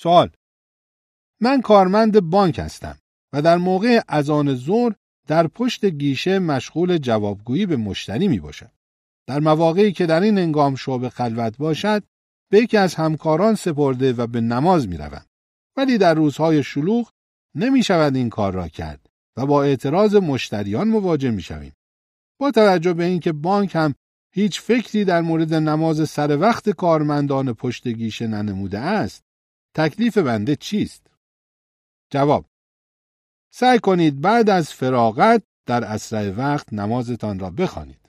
سوال: من کارمند بانک هستم و در موقع اذان ظهر در پشت گیشه مشغول جوابگویی به مشتری می باشم. در مواقعی که در این هنگام شعبه خلوت باشد، به یکی از همکاران سپرده و به نماز می روم. ولی در روزهای شلوغ نمی شود این کار را کرد و با اعتراض مشتریان مواجه می شویم. با توجه به اینکه بانک هم هیچ فکری در مورد نماز سر وقت کارمندان پشت گیشه ننموده است، تکلیف بنده چیست؟ جواب: سعی کنید بعد از فراغت در اسرع وقت نمازتان را بخوانید.